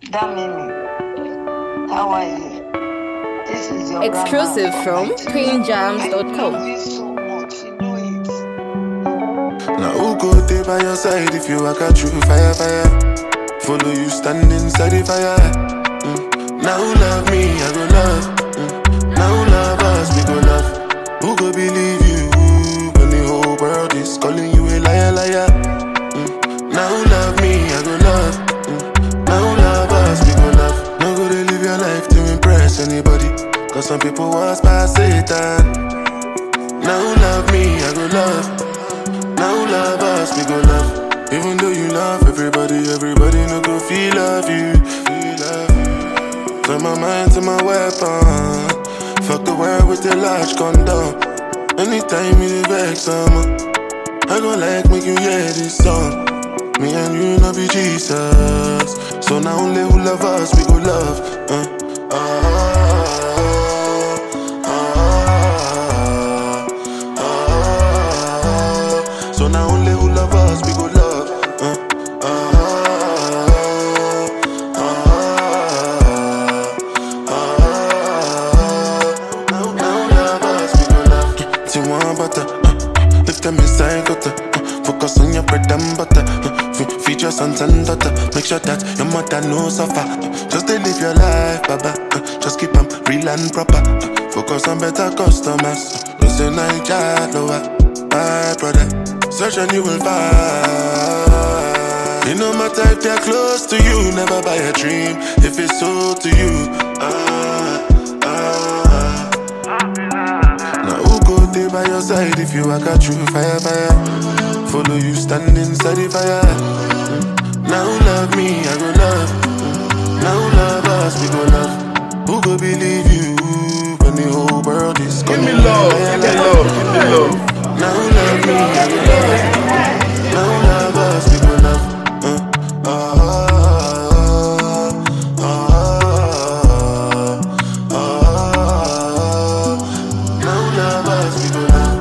Damini, how are you? This is your Exclusive from PayneJams.com. I love you so much, you know it. Now who go there by your side if you walk out through fire, fire? Follow you stand inside the fire. Now who love me, I go love. Now who love us, we go love. Who go believe you when the whole world is calling you a liar, liar? Now who love me, I go love. Now who love us, we go love. No go to live your life to impress anybody, cause some people was past Satan. Now who love me, I go love. Now who love us, we go love. Even though you love everybody, everybody no go feel love you. Turn my mind to my weapon. Fuck the world with the large condom. Anytime you vex someone, I go like make you hear this song. Me and you no be Jesus, so now only who love us we go love. So now only who love us we go love. Now love us we go love. T1 butter, lift them inside gutter. Focus on your bread and butter. Feed your sons and daughter. Make sure that your mother no suffer. Just to live your life, baba. Just keep them real and proper. Focus on better customers. Listen, I got lower, my brother. Search and you will find. It no matter if they're close to you. Never buy a dream if it's sold to you. Now who go there by your side if you walk out through fire, fire? Follow you stand inside the fire. Now who love me, I go love. Now who love us, we go love. Who go believe you when the whole world is coming? Give me love, give me love, give me love. Now who love me, I go love. Now who love us, we go love. Now who love us, we go love.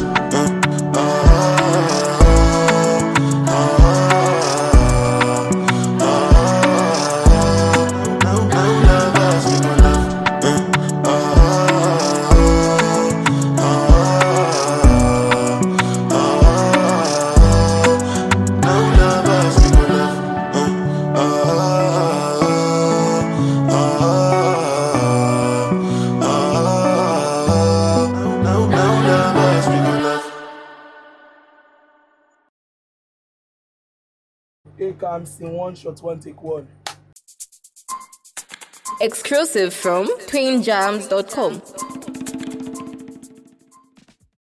Here comes in one shot, one take one. Exclusive from PayneJams.com.